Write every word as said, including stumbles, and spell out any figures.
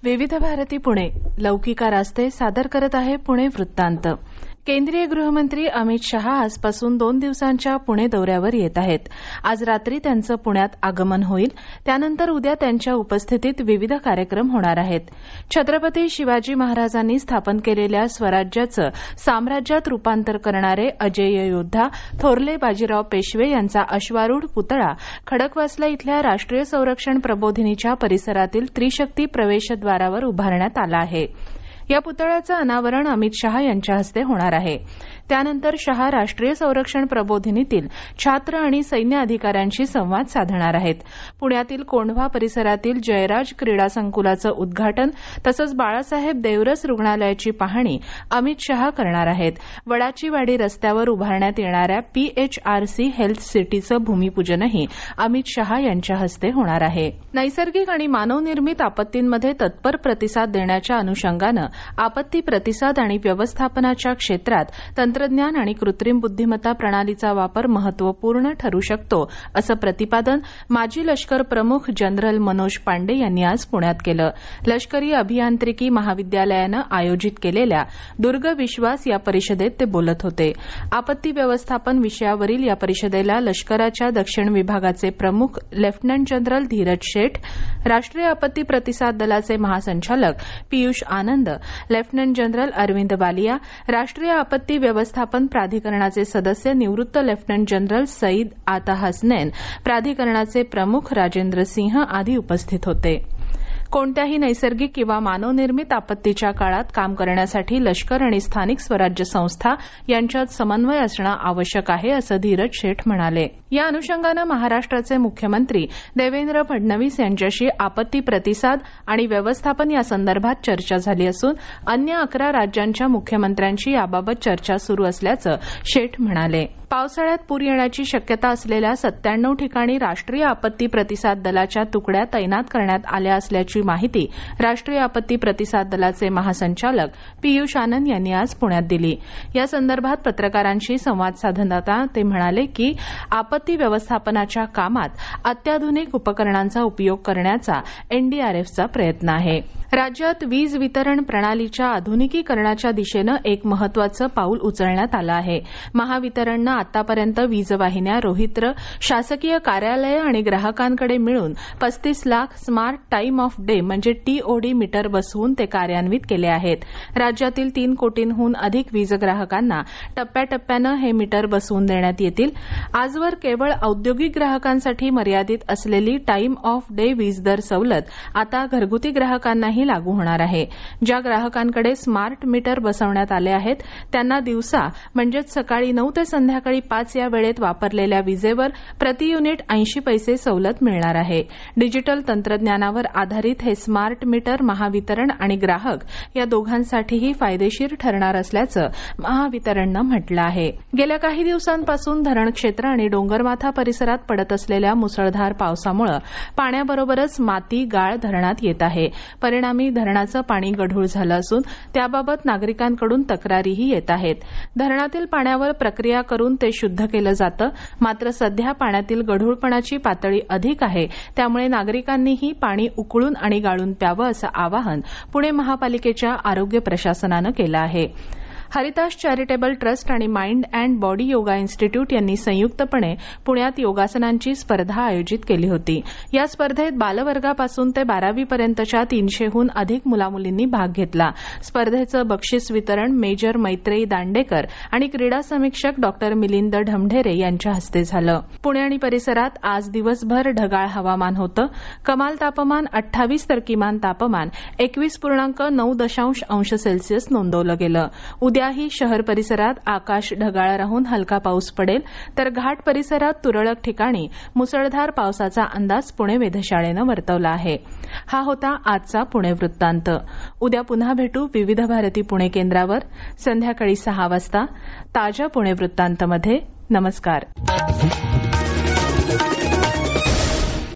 विविध भारती पुणे लौकिका रास्ते सादर करत आहे पुणे वृत्तांत. केंद्रीय गृहमंत्री अमित शहा आजपासून दोन दिवसांच्या पुणे दौऱ्यावर येत आहेत. आज रात्री त्यांचं पुण्यात आगमन होईल. त्यानंतर उद्या त्यांच्या उपस्थितीत विविध कार्यक्रम होणार आहेत. छत्रपती शिवाजी महाराजांनी स्थापन केलेल्या स्वराज्याचं साम्राज्यात रूपांतर करणारे अजेय योद्धा थोरले बाजीराव पेशवे यांचा अश्वारूढ पुतळा खडकवासला इथल्या राष्ट्रीय संरक्षण प्रबोधिनीच्या परिसरातील त्रिशक्ती प्रवेशद्वारावर उभारण्यात आला आहे. या पुतळ्याचं अनावरण अमित शहा यांच्या हस्ते होणार आहे. त्यानंतर शहा राष्ट्रीय संरक्षण प्रबोधिनीतील छात्र आणि सैन्य अधिकाऱ्यांशी संवाद साधणार आहेत. पुण्यातील कोंढवा परिसरातील जयराज क्रीडा संकुलाचं उद्घाटन तसंच बाळासाहेब देवरस रुग्णालयाची पाहणी अमित शहा करणार आहेत. वडाची वाडी रस्त्यावर उभारण्यात येणाऱ्या पीएचआरसी हेल्थ सिटीचं भूमिपूजनही अमित शहा यांच्या हस्ते होणार आहे. नैसर्गिक आणि मानवनिर्मित आपत्तींमध्ये तत्पर प्रतिसाद देण्याच्या अनुषंगानं आपत्ती प्रतिसाद आणि व्यवस्थापनाच्या क्षेत्रात तंत्रज्ञान आणि कृत्रिम बुद्धिमत्ता प्रणालीचा वापर महत्वपूर्ण ठरू शकतो असं प्रतिपादन माजी लष्कर प्रमुख जनरल मनोज पांडे यांनी आज पुण्यात केलं. लष्करी अभियांत्रिकी महाविद्यालयानं आयोजित केलेल्या दुर्ग विश्वास या परिषदेत ते बोलत होते. आपत्ती व्यवस्थापन विषयावरील या परिषदेला लष्कराच्या दक्षिण विभागाचे प्रमुख लेफ्टनंट जनरल धीरज शेठ, राष्ट्रीय आपत्ती प्रतिसाद दलाचे महासंचालक पियुष आनंद, लेफ्टनंट जनरल अरविंद बालिया, राष्ट्रीय आपत्ती व्यवस्थापन प्राधिकरणाचे सदस्य निवृत्त लेफ्टनंट जनरल सईद आता हसनैन, प्राधिकरणाचे प्रमुख राजेंद्र सिंह आदी उपस्थित होते. कोणत्याही नैसर्गिक किंवा मानवनिर्मित आपत्तीच्या काळात काम करण्यासाठी लष्कर आणि स्थानिक स्वराज्य संस्था यांच्यात समन्वय असणं आवश्यक आहे असं धीरज शेठ म्हणाले. या अनुषंगानं महाराष्ट्राचे मुख्यमंत्री देवेंद्र फडणवीस यांच्याशी आपत्ती प्रतिसाद आणि व्यवस्थापन या संदर्भात चर्चा झाली असून अन्य अकरा राज्यांच्या मुख्यमंत्र्यांशी याबाबत चर्चा सुरू असल्याचं शेठ म्हणाले. पावसाळ्यात पूर येण्याची शक्यता असलेल्या सत्त्याण्णव ठिकाणी राष्ट्रीय आपत्ती प्रतिसाद दलाच्या तुकड्या तैनात करण्यात आल्या असल्याची माहिती राष्ट्रीय आपत्ती प्रतिसाद दलाचे महासंचालक पियुष आनंद यांनी आज पुण्यात दिली. या संदर्भात पत्रकारांशी संवाद साधताना ते म्हणाले की आपत्ती व्यवस्थापनाच्या कामात अत्याधुनिक उपकरणांचा उपयोग करण्याचा एनडीआरएफचा प्रयत्न आहे. राज्यात वीज वितरण प्रणालीच्या आधुनिकीकरणाच्या दिशेनं एक महत्वाचं पाऊल उचलण्यात आलं आहे. महावितरणनं आतापर्यंत वीजवाहिन्या, रोहित्र, शासकीय कार्यालयं आणि ग्राहकांकडे मिळून पस्तीस lakh smart time of day म्हणजे टीओडी मीटर बसवून ते कार्यान्वित केले आहेत. राज्यातील तीन कोटींहून अधिक वीज ग्राहकांना टप्प्याटप्प्यानं हे मीटर बसवून देण्यात येतील. आजवर केवळ औद्योगिक ग्राहकांसाठी मर्यादित असलेली टाइम ऑफ डे वीज दर सवलत आता घरगुती ग्राहकांनाही लागू होणार आहे. ज्या ग्राहकांकडे स्मार्ट मीटर बसवण्यात आले आहेत त्यांना दिवसा म्हणजेच सकाळी नऊ ते संध्याकाळी पाच या वेळेत वापरलेल्या विजेवर प्रति युनिट ऐंशी पैसे सवलत मिळणार आहे. डिजिटल तंत्रज्ञानावर आधारित हे स्मार्ट मीटर महावितरण आणि ग्राहक या दोघांसाठीही फायदेशीर ठरणार असल्याचं महावितरणनं म्हटलं आहे. गेल्या काही दिवसांपासून धरण क्षेत्र आणि डोंगरमाथा परिसरात पडत असलेल्या मुसळधार पावसामुळे पाण्याबरोबरच माती, गाळ धरणात येत आहे. परिणामी धरणाचं पाणी गढूळ झालं असून त्याबाबत नागरिकांकडून तक्रारीही येत आहेत. धरणातील पाण्यावर प्रक्रिया करून ते शुद्ध केलं जातं. मात्र सध्या पाण्यातील गढूळपणाची पातळी अधिक आहे. त्यामुळे नागरिकांनीही पाणी उकळून आणि गाळून प्यावं असं आवाहन पुणे महापालिकेच्या आरोग्य प्रशासनानं केलं आहे. हरिताश चॅरिटेबल ट्रस्ट आणि mind and body yoga institute यांनी संयुक्तपणे पुण्यात योगासनांची स्पर्धा आयोजित केली होती. या स्पर्धेत बालवर्गापासून ते बारावीपर्यंतच्या तीनशेहून अधिक मुलामुलींनी भाग घेतला. स्पर्धेचं बक्षीस वितरण मेजर मैत्रेयी दांडेकर आणि क्रीडा समीक्षक डॉक्टर मिलिंद ढमढेरे यांच्या हस्ते झालं. पुणे आणि परिसरात आज दिवसभर ढगाळ हवामान होतं. कमाल तापमान अठ्ठावीस तर किमान तापमान एकवीस पूर्णांक नऊ दशांश अंश सेल्सिअस नोंदवलं गेलं. उद्याही शहर परिसरात आकाश ढगाळ राहून हलका पाऊस पडेल तर घाट परिसरात तुरळक ठिकाणी मुसळधार पावसाचा अंदाज पुणे वेधशाळेनं वर्तवला आहे. हा होता आजचा पुणे वृत्तांत. उद्या पुन्हा भेटू विविध भारती पुणे केंद्रावर संध्याकाळी सहा वाजता ताज्या पुणे वृत्तांतमध्ये. नमस्कार.